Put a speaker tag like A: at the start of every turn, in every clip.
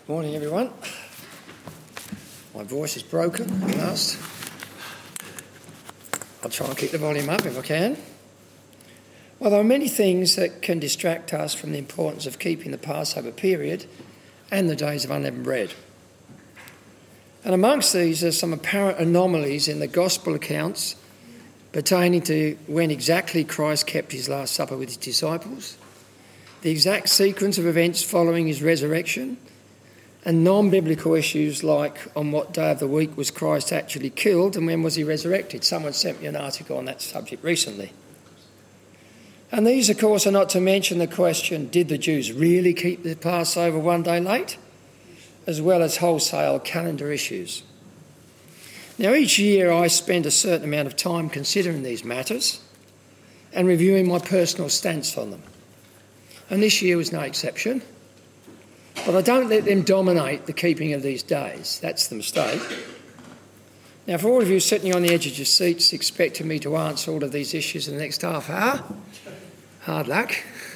A: Morning, everyone. My voice is broken at last. I'll try and keep the volume up if I can. Well, there are many things that can distract us from the importance of keeping the Passover period and the days of unleavened bread. And amongst these are some apparent anomalies in the Gospel accounts pertaining to when exactly Christ kept his Last Supper with his disciples, the exact sequence of events following his resurrection, and non-biblical issues like on what day of the week was Christ actually killed and when was he resurrected. Someone sent me an article on that subject recently. And these, of course, are not to mention the question, did the Jews really keep the Passover one day late? As well as wholesale calendar issues. Now, each year I spend a certain amount of time considering these matters and reviewing my personal stance on them. And this year was no exception. But I don't let them dominate the keeping of these days. That's the mistake. Now, for all of you sitting on the edge of your seats expecting me to answer all of these issues in the next half hour, hard luck.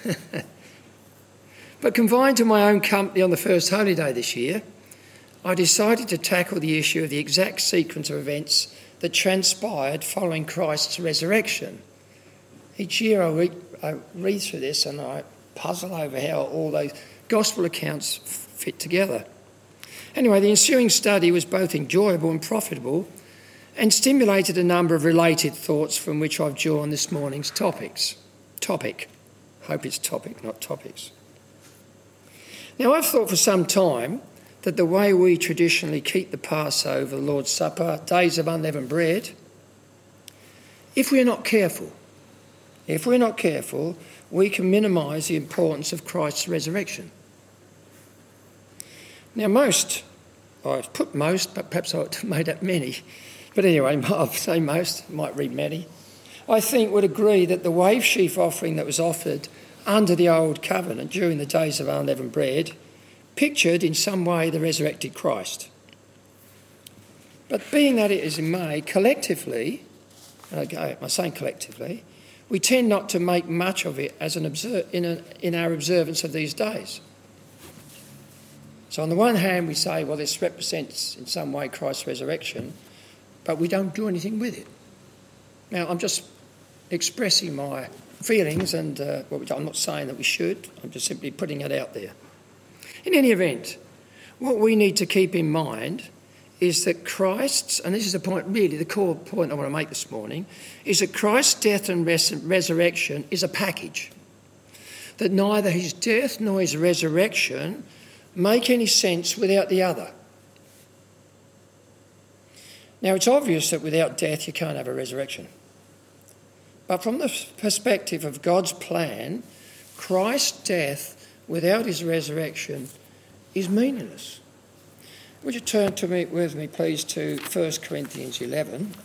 A: But confined to my own company on the first holy day this year, I decided to tackle the issue of the exact sequence of events that transpired following Christ's resurrection. Each year I read through this and I puzzle over how all those Gospel accounts fit together. Anyway, the ensuing study was both enjoyable and profitable and stimulated a number of related thoughts from which I've drawn this morning's topic. Hope it's topic, not topics. Now, I've thought for some time that the way we traditionally keep the Passover, the Lord's Supper, days of unleavened bread, if we're not careful, we can minimise the importance of Christ's resurrection. Now I've put most, but perhaps I've made up many. But anyway, I'll say most, might read many. I think would agree that the wave sheaf offering that was offered under the Old Covenant during the days of unleavened bread pictured in some way the resurrected Christ. But being that it is in May, collectively, I'm saying collectively, we tend not to make much of it as in our observance of these days. So on the one hand, we say, well, this represents in some way Christ's resurrection, but we don't do anything with it. Now, I'm just expressing my feelings, and I'm not saying that we should. I'm just simply putting it out there. In any event, what we need to keep in mind is that Christ's, and this is the point, really the core point I want to make this morning, is that Christ's death and resurrection is a package. That neither his death nor his resurrection make any sense without the other. Now, it's obvious that without death you can't have a resurrection. But from the perspective of God's plan, Christ's death without his resurrection is meaningless. Would you turn with me, please, to 1 Corinthians 11.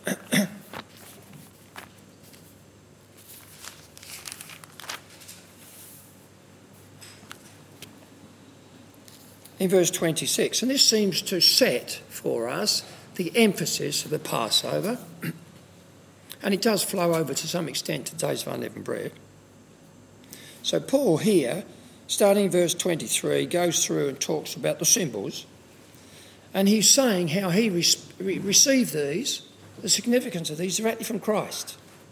A: In verse 26, and this seems to set for us the emphasis of the Passover, and it does flow over to some extent to days of unleavened bread. So Paul here, starting in verse 23, goes through and talks about the symbols, and he's saying how he received these, the significance of these directly from Christ.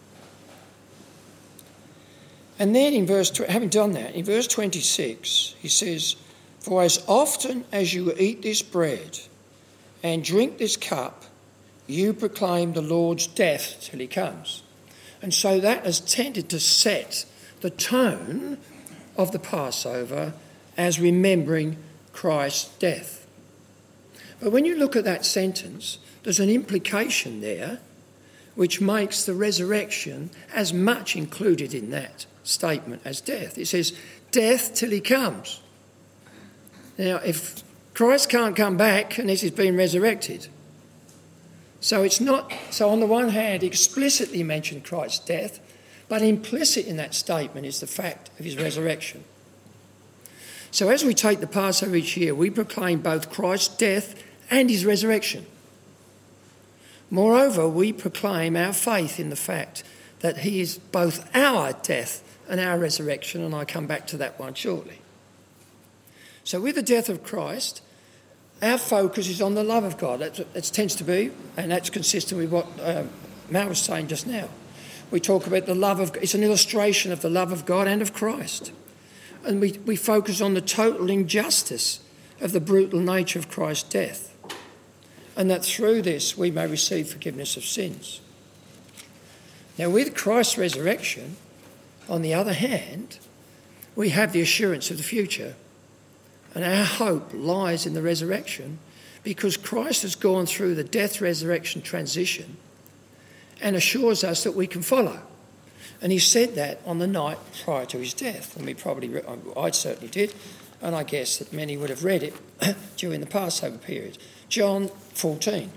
A: And then having done that, in verse 26, he says, "For as often as you eat this bread and drink this cup, you proclaim the Lord's death till he comes." And so that has tended to set the tone of the Passover as remembering Christ's death. But when you look at that sentence, there's an implication there which makes the resurrection as much included in that statement as death. It says, death till he comes. Now, if Christ can't come back unless he's been resurrected, so on the one hand, explicitly mentioned Christ's death, but implicit in that statement is the fact of his resurrection. So as we take the Passover each year, we proclaim both Christ's death and his resurrection. Moreover, we proclaim our faith in the fact that he is both our death and our resurrection, and I come back to that one shortly. So with the death of Christ, our focus is on the love of God. That tends to be, and that's consistent with what Mal was saying just now. We talk about the love of God. It's an illustration of the love of God and of Christ. And we focus on the total injustice of the brutal nature of Christ's death. And that through this we may receive forgiveness of sins. Now, with Christ's resurrection, on the other hand, we have the assurance of the future. And our hope lies in the resurrection because Christ has gone through the death-resurrection transition and assures us that we can follow. And he said that on the night prior to his death. And I certainly did, and I guess that many would have read it during the Passover period. John 14.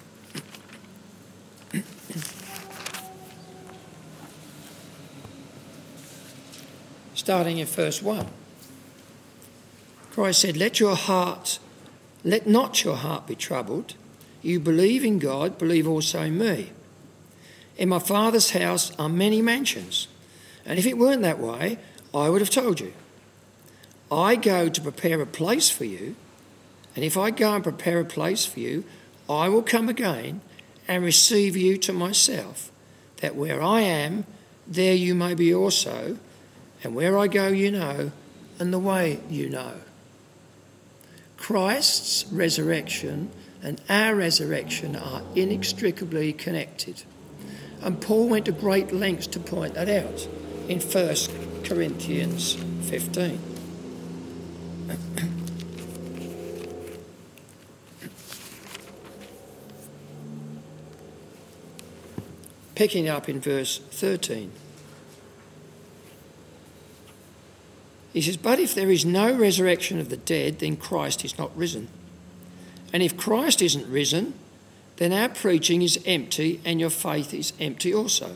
A: Starting in verse 1. Christ said, let not your heart be troubled. You believe in God, believe also in me. In my Father's house are many mansions, and if it weren't that way, I would have told you. I go to prepare a place for you, and if I go and prepare a place for you, I will come again and receive you to myself, that where I am, there you may be also, and where I go you know, and the way you know. Christ's resurrection and our resurrection are inextricably connected. And Paul went to great lengths to point that out in 1 Corinthians 15. Picking up in verse 13. He says, but if there is no resurrection of the dead, then Christ is not risen. And if Christ isn't risen, then our preaching is empty and your faith is empty also.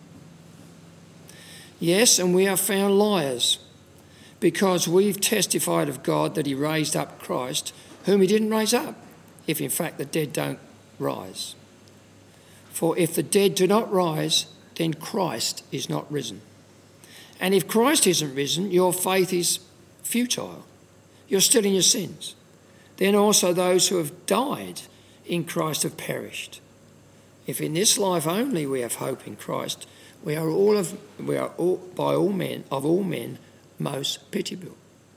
A: Yes, and we are found liars, because we've testified of God that he raised up Christ, whom he didn't raise up, if in fact the dead don't rise. For if the dead do not rise, then Christ is not risen. And if Christ isn't risen, your faith is futile. You're still in your sins. Then also those who have died in Christ have perished. If in this life only we have hope in Christ, we are by all men most pitiable.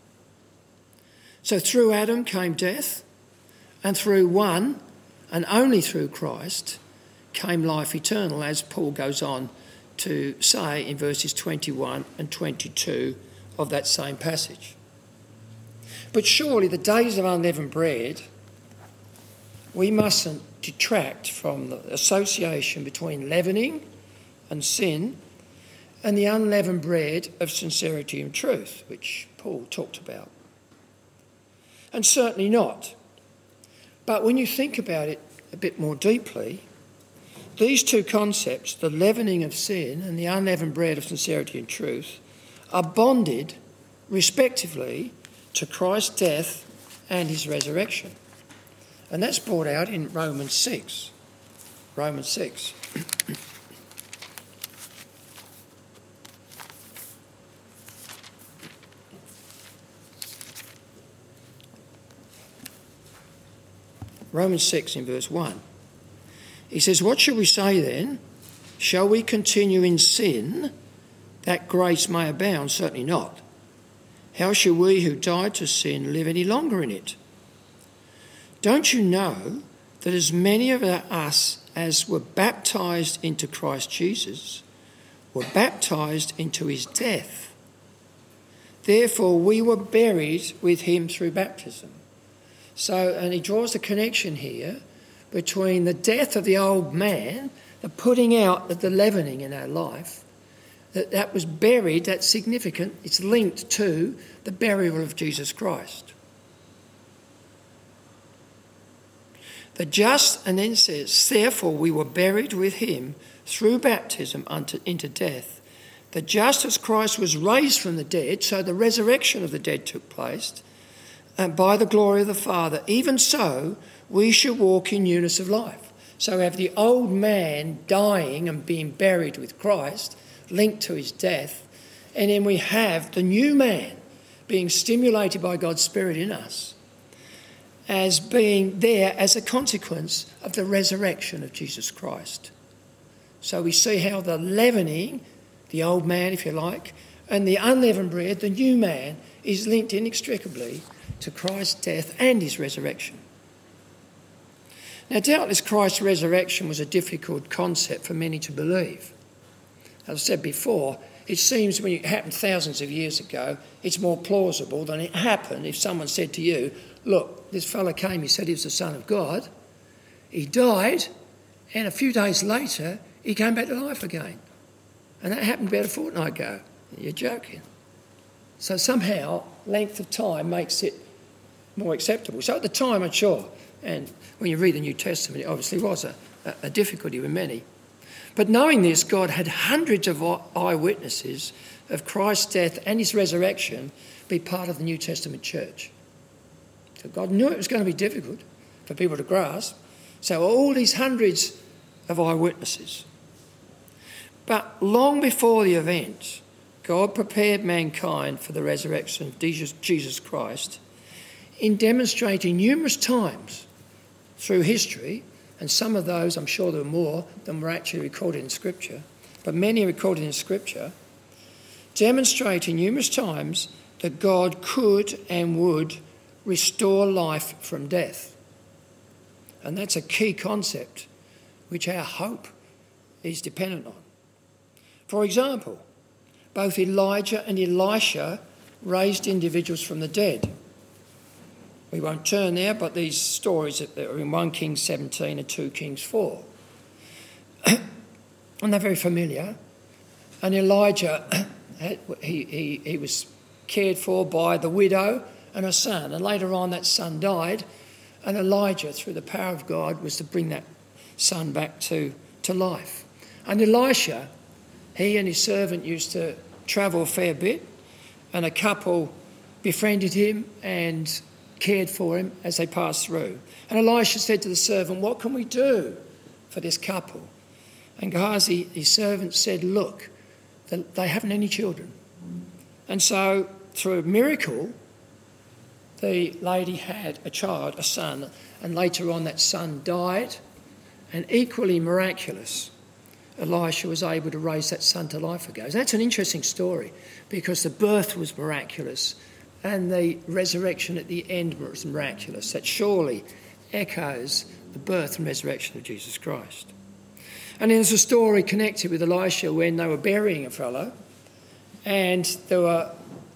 A: So through Adam came death, and through one, and only through Christ, came life eternal, as Paul goes on to say in verses 21 and 22 of that same passage. But surely the days of unleavened bread, we mustn't detract from the association between leavening and sin and the unleavened bread of sincerity and truth, which Paul talked about. And certainly not. But when you think about it a bit more deeply, these two concepts, the leavening of sin and the unleavened bread of sincerity and truth, are bonded, respectively, to Christ's death and his resurrection. And that's brought out in Romans 6. Romans 6. Romans 6 in verse 1. He says, what shall we say then? Shall we continue in sin that grace may abound? Certainly not. How shall we who died to sin live any longer in it? Don't you know that as many of us as were baptised into Christ Jesus were baptised into his death? Therefore we were buried with him through baptism. So, and he draws a connection here between the death of the old man, the putting out of the leavening in our life, that was buried, that's significant, it's linked to the burial of Jesus Christ. The just, and then says, therefore we were buried with him through baptism into death, that just as Christ was raised from the dead, so the resurrection of the dead took place, and by the glory of the Father, even so we should walk in newness of life. So we have the old man dying and being buried with Christ, linked to his death, and then we have the new man being stimulated by God's Spirit in us. as being there as a consequence of the resurrection of Jesus Christ. So we see how the leavening, the old man if you like, and the unleavened bread, the new man, is linked inextricably to Christ's death and his resurrection. Now, doubtless Christ's resurrection was a difficult concept for many to believe. As I said before, it seems when it happened thousands of years ago, it's more plausible than it happened if someone said to you, look, this fella came, he said he was the Son of God, he died, and a few days later, he came back to life again. And that happened about a fortnight ago. You're joking. So somehow, length of time makes it more acceptable. So at the time, I'm sure, and when you read the New Testament, it obviously was a difficulty with many. But knowing this, God had hundreds of eyewitnesses of Christ's death and his resurrection be part of the New Testament church. So God knew it was going to be difficult for people to grasp. So all these hundreds of eyewitnesses. But long before the event, God prepared mankind for the resurrection of Jesus Christ in demonstrating numerous times through history, and some of those, I'm sure there were more than were actually recorded in Scripture, but many are recorded in Scripture, demonstrating numerous times that God could and would restore life from death. And that's a key concept which our hope is dependent on. For example, both Elijah and Elisha raised individuals from the dead. We won't turn there, but these stories are in 1 Kings 17 and 2 Kings 4. And they're very familiar. And Elijah, he was cared for by the widow and her son. And later on that son died. And Elijah, through the power of God, was to bring that son back to life. And Elisha, he and his servant used to travel a fair bit. And a couple befriended him and cared for him as they passed through. And Elisha said to the servant, what can we do for this couple? And Gehazi, his servant, said, look, they haven't any children. And so through a miracle, the lady had a child, a son, and later on that son died. And equally miraculous, Elisha was able to raise that son to life again. So that's an interesting story because the birth was miraculous and the resurrection at the end was miraculous. That surely echoes the birth and resurrection of Jesus Christ. And there's a story connected with Elisha when they were burying a fellow and there were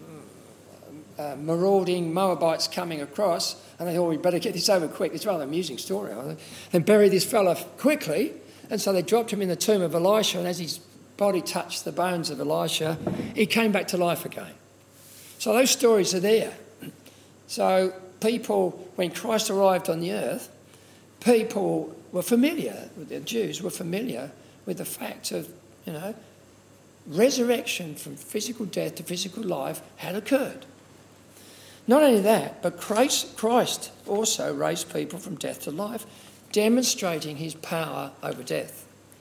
A: marauding Moabites coming across and they thought, we better get this over quick. It's a rather amusing story. They buried this fellow quickly, and so they dropped him in the tomb of Elisha, and as his body touched the bones of Elisha, he came back to life again. So those stories are there. So people, when Christ arrived on the earth, people were familiar, the Jews were familiar with the fact of, resurrection from physical death to physical life had occurred. Not only that, but Christ also raised people from death to life, demonstrating his power over death.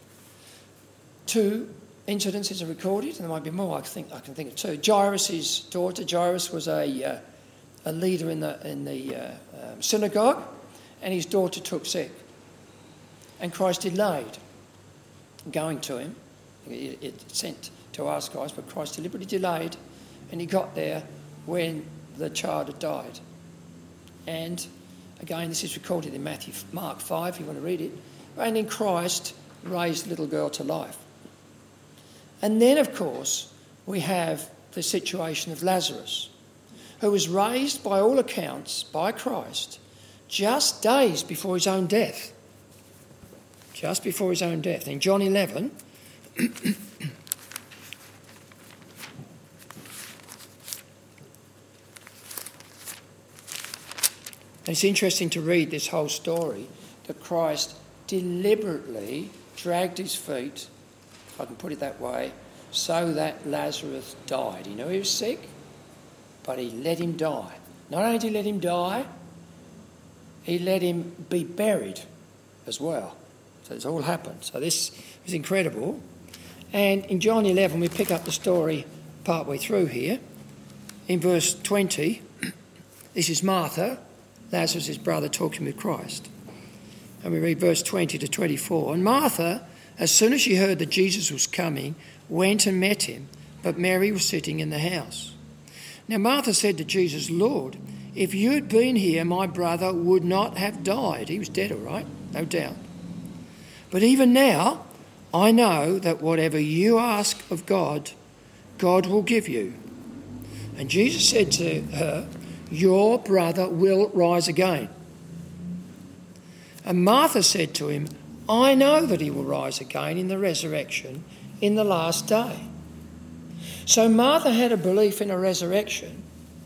A: 2 incidences are recorded, and there might be more. I can think of 2. Jairus' daughter. Jairus was a leader in the synagogue, and his daughter took sick. And Christ delayed going to him. It sent to ask Christ, but Christ deliberately delayed, and he got there when the child had died. And again, this is recorded in Mark 5, if you want to read it. And then Christ raised the little girl to life. And then, of course, we have the situation of Lazarus, who was raised, by all accounts, by Christ just days before his own death. Just before his own death. In John 11, it's interesting to read this whole story, that Christ deliberately dragged his feet, if I can put it that way, so that Lazarus died. He knew he was sick, but he let him die. Not only did he let him die, he let him be buried as well. So it's all happened. So this is incredible. And in John 11, we pick up the story partway through here. In verse 20, this is Martha, Lazarus, his brother, talking with Christ. And we read verse 20 to 24. And Martha, as soon as she heard that Jesus was coming, went and met him, but Mary was sitting in the house. Now Martha said to Jesus, Lord, if you had been here, my brother would not have died. He was dead, all right, no doubt. But even now, I know that whatever you ask of God, God will give you. And Jesus said to her, your brother will rise again. And Martha said to him, I know that he will rise again in the resurrection in the last day. So Martha had a belief in a resurrection,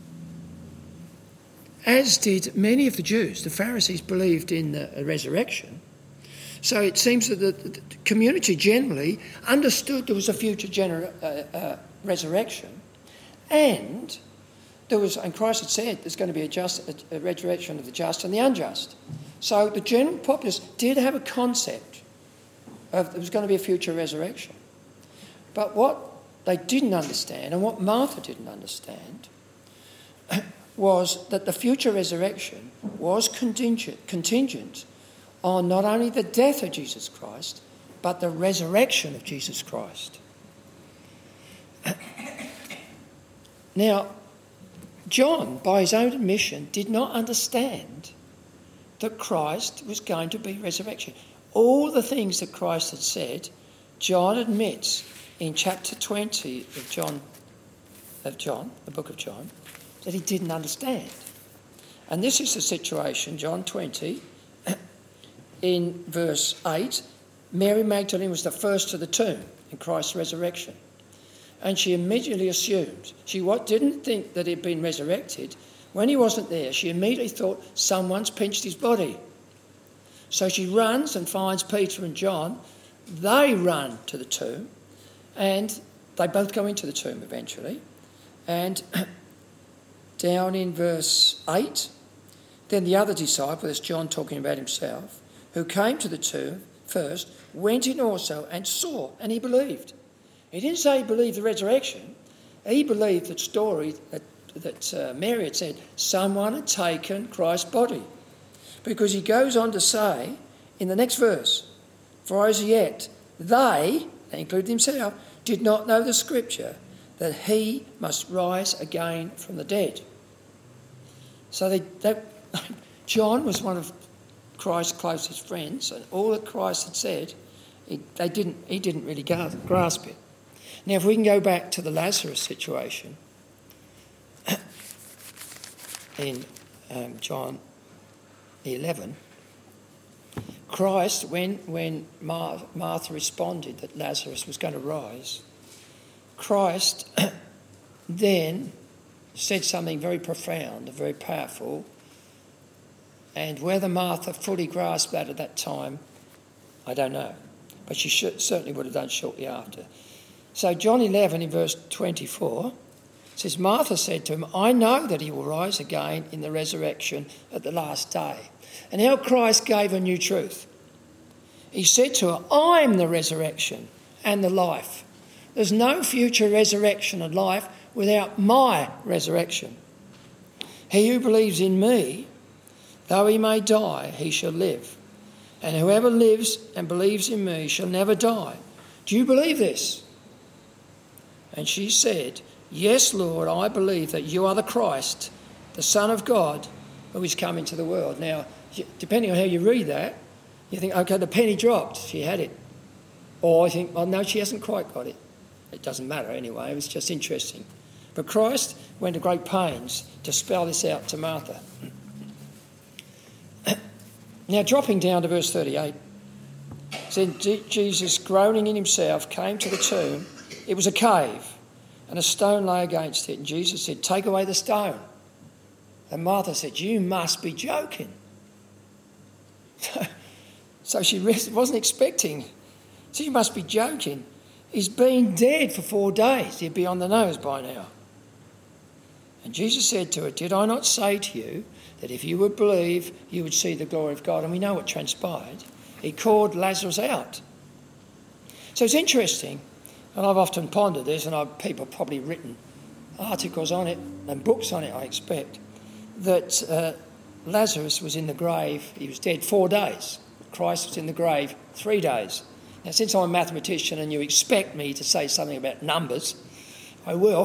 A: as did many of the Jews. The Pharisees believed in the resurrection. So it seems that the community generally understood there was a future resurrection, and Christ had said there's going to be a resurrection of the just and the unjust. So the general populace did have a concept of there was going to be a future resurrection. But what they didn't understand, and what Martha didn't understand, was that the future resurrection was contingent on not only the death of Jesus Christ, but the resurrection of Jesus Christ. Now, John, by his own admission, did not understand that Christ was going to be resurrection. All the things that Christ had said, John admits in chapter 20 of John, the book of John, that he didn't understand. And this is the situation, John 20, in verse 8. Mary Magdalene was the first to the tomb in Christ's resurrection. And she immediately assumed, she didn't think that he'd been resurrected. When he wasn't there, she immediately thought someone's pinched his body. So she runs and finds Peter and John. They run to the tomb, and they both go into the tomb eventually. And down in verse 8, then the other disciple, that's John talking about himself, who came to the tomb first, went in also and saw, and he believed. He didn't say he believed the resurrection. He believed the story that Mary had said, someone had taken Christ's body. Because he goes on to say in the next verse, for as yet they included himself, did not know the scripture that he must rise again from the dead. So John was one of Christ's closest friends, and all that Christ had said, he didn't really grasp it. Now, if we can go back to the Lazarus situation in John 11, Christ, when Martha responded that Lazarus was going to rise, Christ then said something very profound and very powerful, and whether Martha fully grasped that at that time, I don't know, but she certainly would have done shortly after. So John 11 in verse 24 says, Martha said to him, I know that he will rise again in the resurrection at the last day. And how Christ gave a new truth. He said to her, I'm the resurrection and the life. There's no future resurrection and life without my resurrection. He who believes in me, though he may die, he shall live. And whoever lives and believes in me shall never die. Do you believe this? And she said, yes, Lord, I believe that you are the Christ, the Son of God, who is come into the world. Now, depending on how you read that, you think, okay, the penny dropped, she had it. Or I think, oh, no, she hasn't quite got it. It doesn't matter anyway, it was just interesting. But Christ went to great pains to spell this out to Martha. Now, dropping down to verse 38, said Jesus, groaning in himself, came to the tomb. It was a cave, and a stone lay against it. And Jesus said, take away the stone. And Martha said, you must be joking. So she wasn't expecting. So you must be joking. He's been dead for 4 days. He'd be on the nose by now. And Jesus said to her, did I not say to you that if you would believe, you would see the glory of God? And we know what transpired. He called Lazarus out. So it's interesting, and I've often pondered this, and people have probably written articles on it and books on it, I expect, that Lazarus was in the grave. He was dead 4 days. Christ was in the grave 3 days. Now, since I'm a mathematician and you expect me to say something about numbers, I will.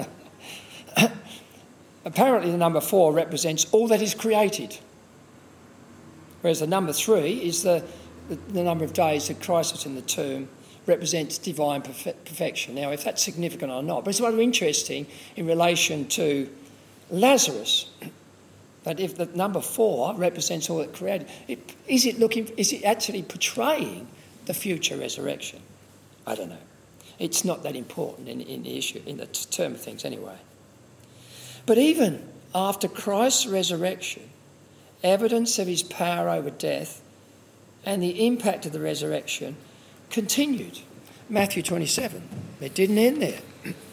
A: Apparently the number 4 represents all that is created, whereas the number 3 is the number of days that Christ was in the tomb, represents divine perfection. Now, if that's significant or not, but it's rather interesting in relation to Lazarus, that if the number 4 represents all that created, is it actually portraying the future resurrection? I don't know. It's not that important in the issue, in the term of things anyway. But even after Christ's resurrection, evidence of his power over death and the impact of the resurrection continued. Matthew 27. It didn't end there.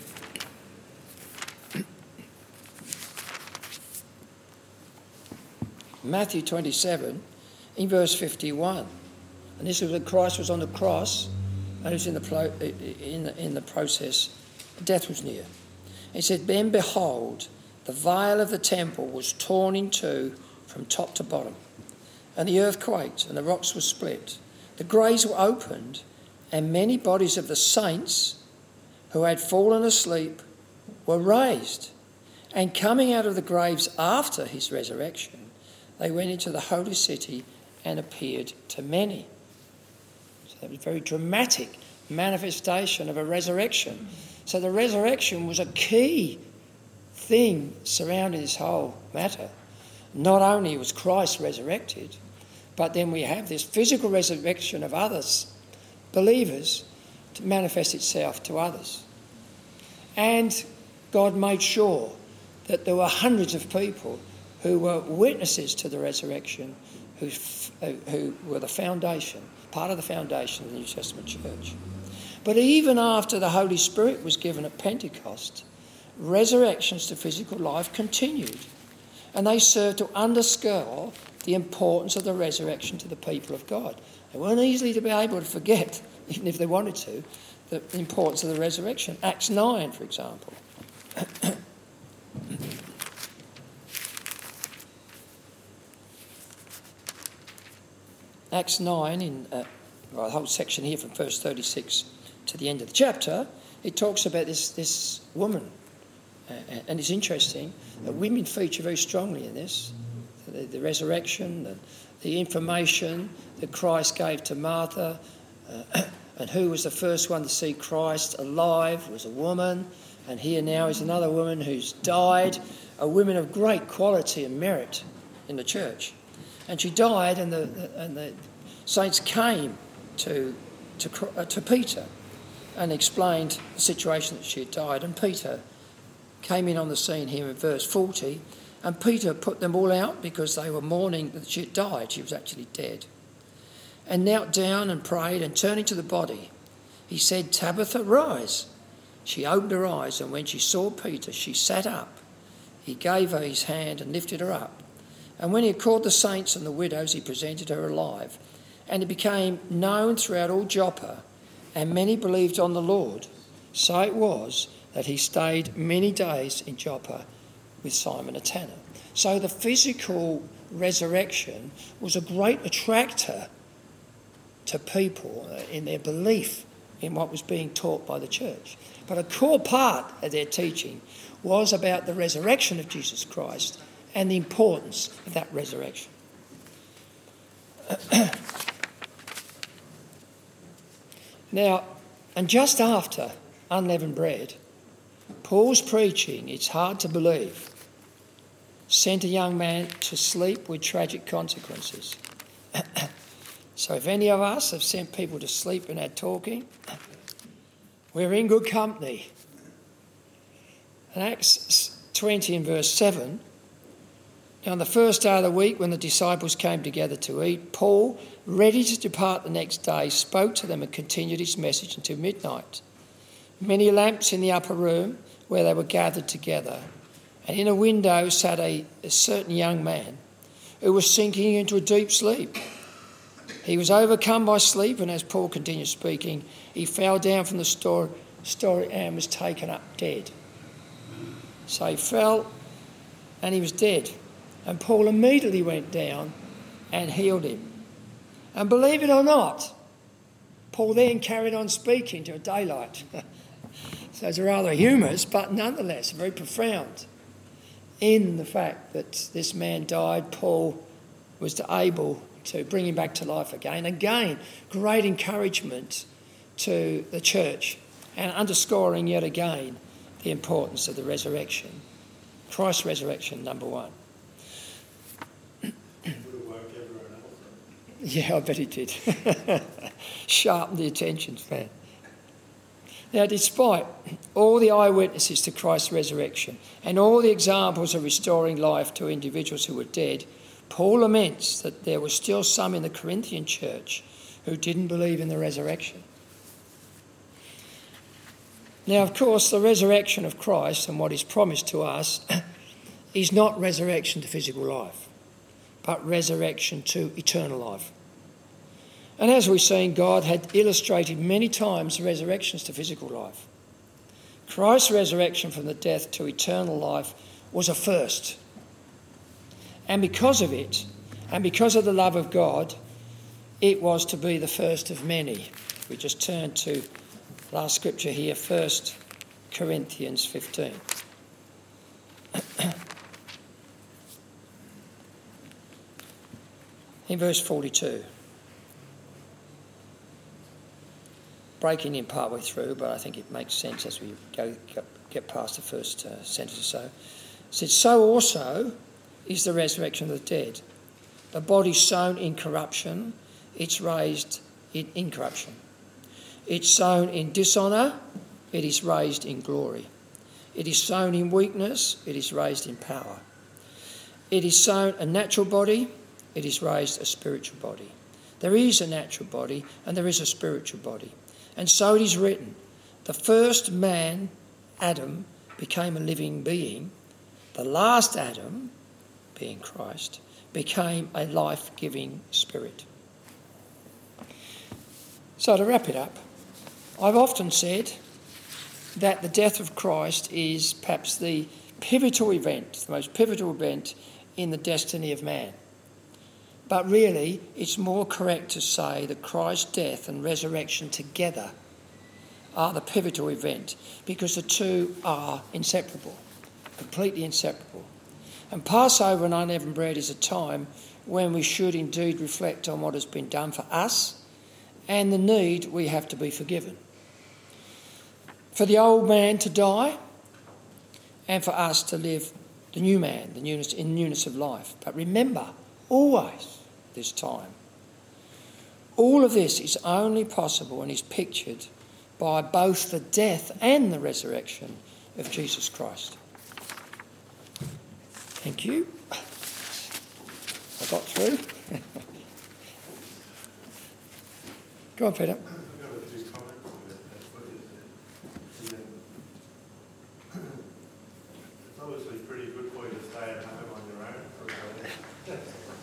A: Matthew 27 in verse 51. And this was when Christ was on the cross and he was in the process. Death was near. He said, "Then behold, the veil of the temple was torn in two from top to bottom, and the earth quaked, and the rocks were split. The graves were opened, and many bodies of the saints who had fallen asleep were raised. And coming out of the graves after his resurrection, they went into the holy city and appeared to many." So that was a very dramatic manifestation of a resurrection. So the resurrection was a key thing surrounding this whole matter. Not only was Christ resurrected, but then we have this physical resurrection of others, believers, to manifest itself to others. And God made sure that there were hundreds of people who were witnesses to the resurrection, who were the foundation, part of the foundation of the New Testament church. But even after the Holy Spirit was given at Pentecost, resurrections to physical life continued, and they served to underscore the importance of the resurrection to the people of God. They weren't easily to be able to forget, even if they wanted to, the importance of the resurrection. Acts 9, for example. Acts 9, in the whole section here from verse 36 to the end of the chapter, it talks about this woman. And it's interesting that women feature very strongly in this. The resurrection, the information that Christ gave to Martha, and who was the first one to see Christ alive was a woman. And here now is another woman who's died, a woman of great quality and merit in the church. And she died, and the saints came to Peter and explained the situation that she had died. And Peter came in on the scene here in verse 40, and Peter put them all out because they were mourning that she had died. She was actually dead. And knelt down and prayed, and turning to the body, he said, "Tabitha, rise." She opened her eyes, and when she saw Peter, she sat up. He gave her his hand and lifted her up. And when he had called the saints and the widows, he presented her alive. And it became known throughout all Joppa, and many believed on the Lord. So it was that he stayed many days in Joppa with Simon a tanner. So the physical resurrection was a great attractor to people in their belief in what was being taught by the church. But a core part of their teaching was about the resurrection of Jesus Christ and the importance of that resurrection. Now, and just after unleavened bread, Paul's preaching, it's hard to believe, sent a young man to sleep with tragic consequences. So if any of us have sent people to sleep in our talking, we're in good company. In Acts 20 and verse 7, now on the first day of the week when the disciples came together to eat, Paul, ready to depart the next day, spoke to them and continued his message until midnight. Many lamps in the upper room where they were gathered together, and in a window sat a certain young man who was sinking into a deep sleep. He was overcome by sleep, and as Paul continued speaking, he fell down from the story and was taken up dead. So he fell and he was dead. And Paul immediately went down and healed him. And believe it or not, Paul then carried on speaking to daylight. So it's rather humorous, but nonetheless very profound in the fact that this man died. Paul was able to bring him back to life again. Again, great encouragement to the church and underscoring yet again the importance of the resurrection. Christ's resurrection, number one. Yeah, I bet he did. Sharpened the attention span. Now, despite all the eyewitnesses to Christ's resurrection and all the examples of restoring life to individuals who were dead, Paul laments that there were still some in the Corinthian church who didn't believe in the resurrection. Now, of course, the resurrection of Christ and what is promised to us is not resurrection to physical life, but resurrection to eternal life. And as we've seen, God had illustrated many times resurrections to physical life. Christ's resurrection from the death to eternal life was a first. And because of it, and because of the love of God, it was to be the first of many. We just turn to last scripture here, 1 Corinthians 15. In verse 42. Breaking in partway through, but I think it makes sense as we get past the first sentence or so. It says, so also is the resurrection of the dead. The body sown in corruption, it's raised in incorruption. It's sown in dishonour, it is raised in glory. It is sown in weakness, it is raised in power. It is sown a natural body, it is raised a spiritual body. There is a natural body and there is a spiritual body. And so it is written, the first man, Adam, became a living being. The last Adam, being Christ, became a life-giving spirit. So to wrap it up, I've often said that the death of Christ is perhaps the pivotal event, the most pivotal event in the destiny of man. But really, it's more correct to say that Christ's death and resurrection together are the pivotal event, because the two are inseparable, completely inseparable. And Passover and unleavened bread is a time when we should indeed reflect on what has been done for us and the need we have to be forgiven. For the old man to die and for us to live the new man, in newness of life. But remember, always this time, all of this is only possible and is pictured by both the death and the resurrection of Jesus Christ. Thank you. I got through. Go on, Peter.
B: It's obviously pretty good for you to stay at home on your own for a bit.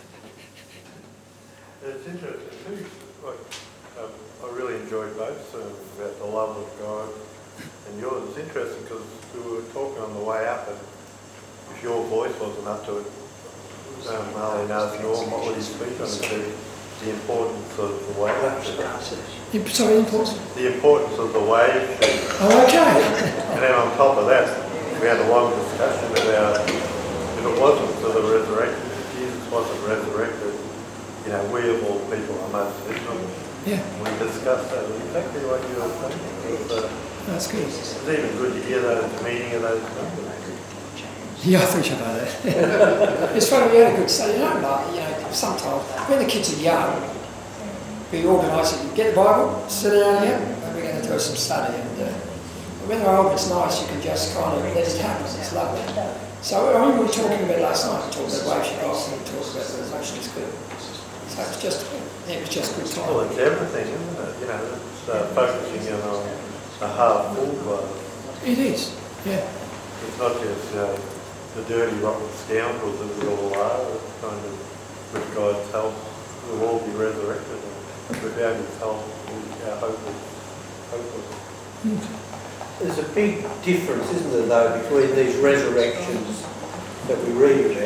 B: It's interesting too. I really enjoyed both about the love of God and yours. It's interesting because we were talking on the way up, and if your voice wasn't up to it, Marlene asked Norm what would he speak on, the importance of the wave.
A: Sorry, importance?
B: The importance of the wave.
A: Oh, okay.
B: And then on top of that, we had a long discussion about if it wasn't for the resurrection, if Jesus wasn't resurrected, we of all people are most miserable.
A: Yeah.
B: We discussed that exactly what you were saying.
A: That's good.
B: It's even good to hear that at the meeting of those numbers.
A: Yeah, I think about it. It's funny, we had a good study. Sometimes when the kids are young, we organise it. You get the Bible, sit down here, and we're going to do some study. And when they're old, it's nice. You can just kind of let it happen. It's lovely. So I remember we were talking about last night. We talked about wage costs and we talked about the resurrection is good. So it was just good time.
B: Well, it's everything, isn't it? It's focusing in on a half full glass.
A: It is, yeah.
B: It's not just the dirty, rotten scoundrels that we all are. It's kind of, with God's help, we'll all be resurrected. And without His help, our hope is hopeless.
C: There's a big difference, isn't there, though, between these resurrections that we read about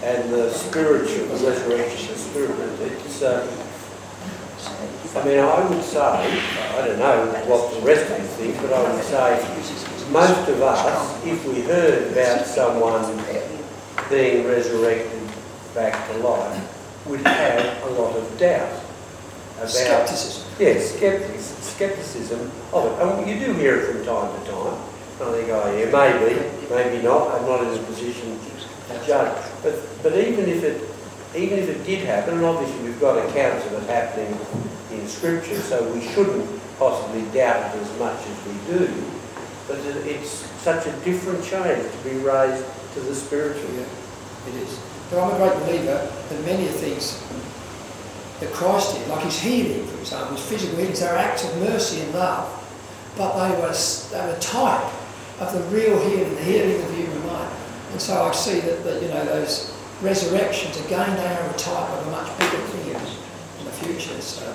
C: and the spiritual, the resurrection of the spirit. It's, I mean, I would say, I don't know what the rest of you think, but I would say most of us, if we heard about someone being resurrected back to life, would have a lot of doubt about...
A: Scepticism.
C: Yes, scepticism of it. And you do hear it from time to time. I think, oh yeah, maybe not. I'm not in a position to judge. But even if it did happen, and obviously we've got accounts of it happening in Scripture, so we shouldn't possibly doubt it as much as we do. But it's such a different change to be raised to the spiritual.
A: Yeah, it is. But I'm a great believer that many of the things that Christ did, like his healing, for example, his physical healings, they were acts of mercy and love, but they were type of the real healing, the healing of the human mind. And so I see that you know, those resurrections, again, they are a type of a much bigger thing in the future. So,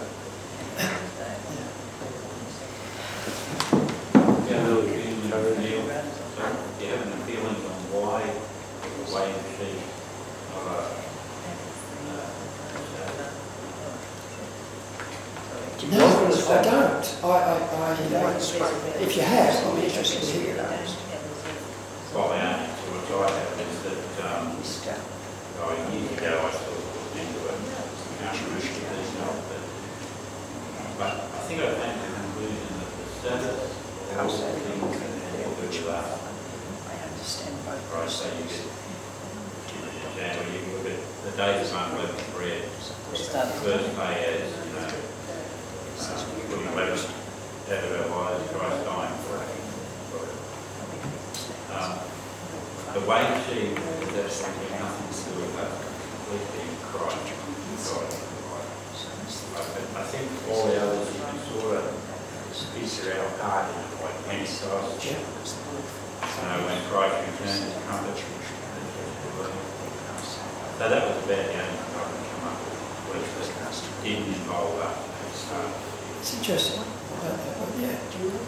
D: Neil, do you have any feelings on why the way you see
A: no, I don't. If you have, I'll be interested to hear that.
D: Well, the only thoughts I have is that years ago I sort of looked into it, but I think I came to the conclusion that the status of all things and all the right, so you get, you look at the days of unleavened bread, first day as, you know, putting leaven out of our lives, Christ dying for it. The way she is absolutely nothing to do with us completely in Christ, God. I think all the others you can sort of picture our part in it, like Pentecost. When Christ returned to comfort. So that was about the only thing I could come up with, which didn't involve us at the start.
A: It's interesting. Yeah.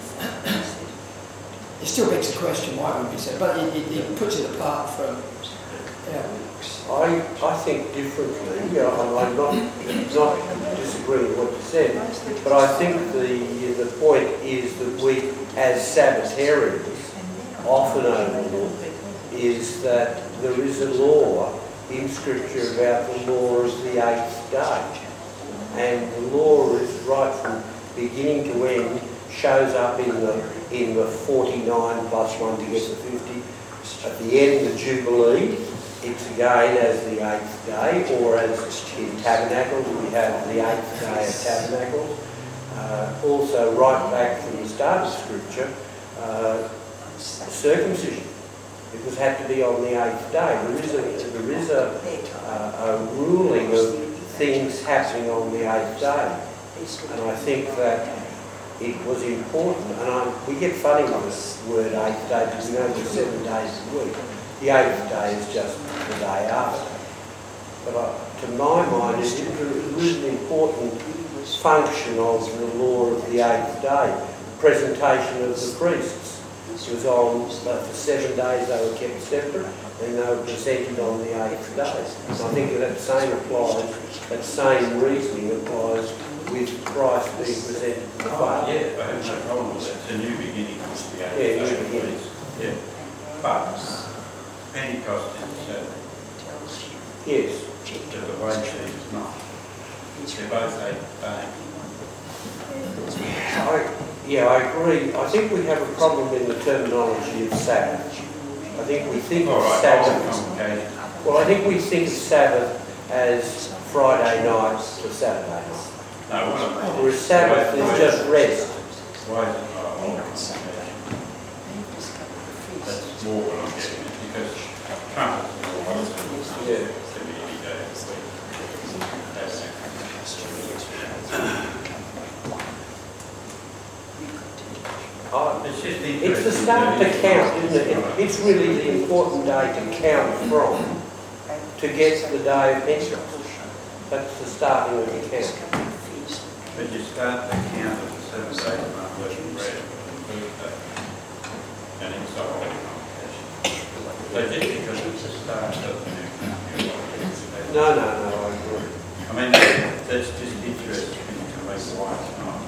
A: It still begs the question why would we say, but it puts it apart from. Yeah.
C: I think differently. I'm not disagreeing with what you said, but I think the point is that we, as Sabbatarians, often overlook is that there is a law in Scripture about the law of the 8th day, and the law is right from beginning to end, shows up in the 49 plus 1 to get to 50. At the end of Jubilee, it's again as the 8th day, or as in Tabernacles, we have the 8th day of Tabernacles. Also, right back from the start of Scripture, circumcision. It had to be on the 8th day. There is a ruling of things happening on the 8th day. And I think that it was important, and we get funny with this word 8th day because we know there's 7 days a week. The 8th day is just the day after. But to my mind, it's a really important function of the law of the 8th day. Presentation of the priests was on, for 7 days they were kept separate, and they were presented on the 8th day. And I think that same applies, that same reasoning applies with Christ being presented to the Father.
D: Yeah, I have no problem with that. It's a new beginning.
C: Yeah, new beginning.
D: Yeah. But Pentecost is
C: yes.
D: To the way is not. They're both 8th day.
C: I agree. I think we have a problem in the terminology of Sabbath. I think we think of Sabbath. Well, I think we think of Sabbath as Friday night to Saturday night.
D: No,
C: whereas Sabbath is just rest.
D: Why is it not a whole That's more what I'm getting at, because trumpets to be any day of the week.
C: It's the start to count, isn't it? It's really the important day to count from to get to the day of Pentecost. That's the starting of the count.
D: But you start the count of the 7 days of unleavened bread on the Thursday, and it's a whole convocation. So just because it's a start doesn't mean
C: No, I agree.
D: I mean, that's just interesting to me why it's not.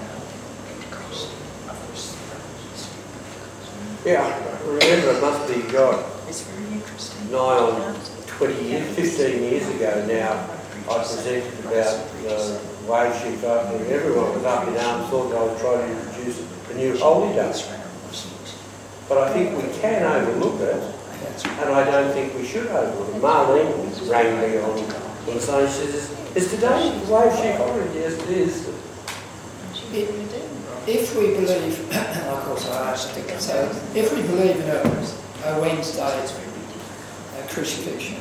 C: Yeah, remember it must be, God,
E: It's very interesting.
C: nigh on 20 years, 15 years ago now, I presented about the wage shift after everyone was up in arms, thought I was trying to introduce a new holiday. But I think we can overlook it, and I don't think we should overlook it. Marlene rang me on Sunday, she says, is today the wage shift holiday? Yes, it is.
A: If we believe, and of course I actually think so, if we believe in a Wednesday crucifixion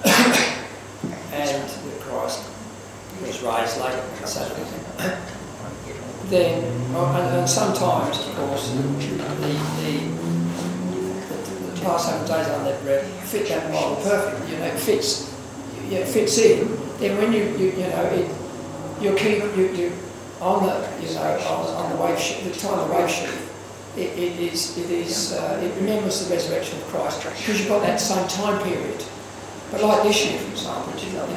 A: and that Christ was raised later on Saturday, then, and sometimes, of course, the Passover days on that bread fit that model perfectly. You know, it fits in. Then when you keep on the wave sheet, the time of the wave sheet, it remembers the resurrection of Christ because you've got that same time period. But like this year, for example,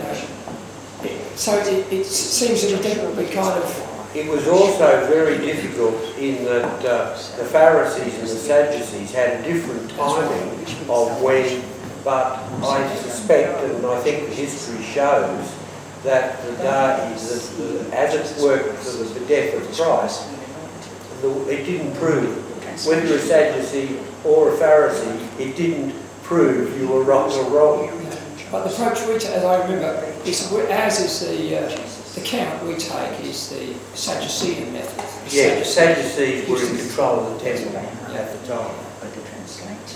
A: it seems that we kind of.
C: It was also very difficult in that the Pharisees and the Sadducees had a different timing of when, but I suspect, and I think the history shows, that the day, as it worked for the death of Christ, it didn't prove, whether you're a Sadducee or a Pharisee, it didn't prove you were right or wrong.
A: But the approach we take, as I remember, as is the count we take is the Sadducean method.
C: Yeah, the Sadducees were in control of the temple at the time.
E: But the translate.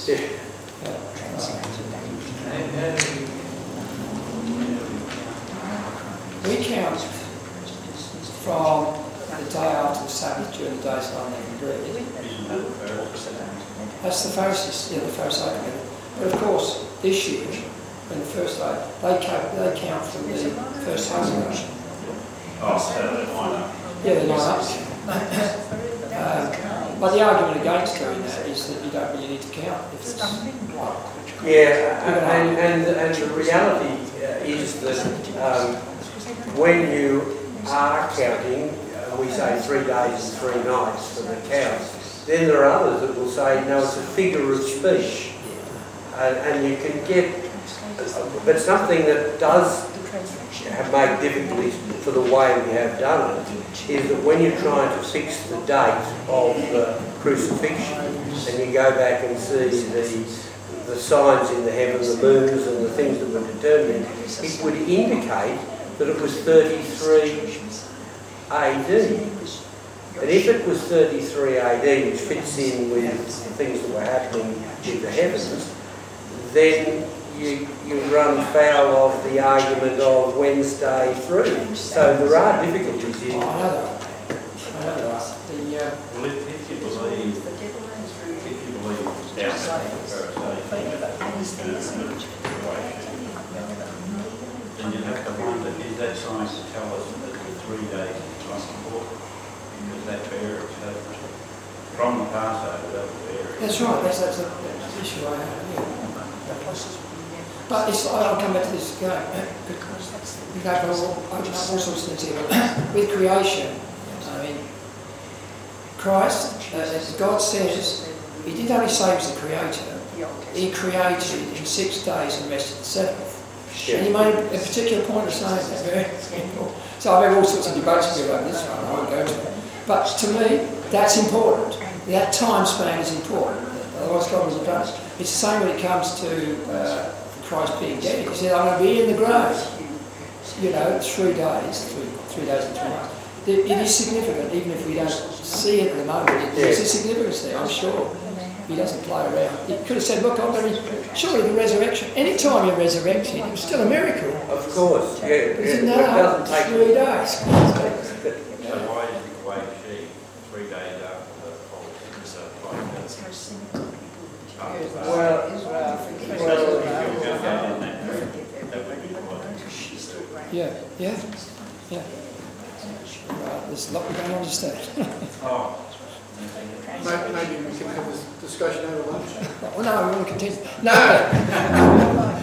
A: We count from the day after the Sabbath during the days of unleavened bread. That's the Pharisees, the Pharisaic method. But of course, this year, when the first day, they count from the first Saturday.
D: Oh, Saturday night.
A: Yeah, the night up. But the argument against doing that is that you don't really need to count if it's
C: and the reality is that when you are counting, we say 3 days and 3 nights for the count, then there are others that will say, no, it's a figure of speech. And you can get, but something that does make difficulties for the way we have done it is that when you're trying to fix the date of the crucifixion and you go back and see the signs in the heaven, the moons and the things that were determined, it would indicate that it was 33 AD. And if it was 33 AD, which fits in with things that were happening in the heavens, then you run foul of the argument of Wednesday through. So there are difficulties in.
D: Well, if you believe then you have to wonder, is that trying to tell us that the 3 days is not important? Because that varies. From the Passover, that varies.
A: That's right, that's the issue I have, yeah. But I'll come back to this again. We have all sorts of things here. With creation, I mean, Christ, as God says, He didn't only say He was the creator, He created in 6 days and rested the 7th.
C: Yeah.
A: And He made a particular point of saying that very simple. So I've had all sorts of debates here over this one, I won't go to it. But to me, that's important. That time span is important. Otherwise God wasn't done it. It's the same when it comes to Christ being dead. He said, I'm going to be in the grave. 3 days, 3 days and 3 nights. It is significant, even if we don't see it at the moment. There's a significance there, I'm sure. He doesn't play around. He could have said, look, I'm going to surely the resurrection. Any time you're resurrected, it was still a miracle.
C: Of course, yeah.
A: But he said, no, 3 days.
D: So why is the wage sheet 3 days after the fall?
A: Yeah. Right, there's a lot we don't understand.
F: Maybe we can have this discussion over lunch.
A: Well, no, we want to continue. No.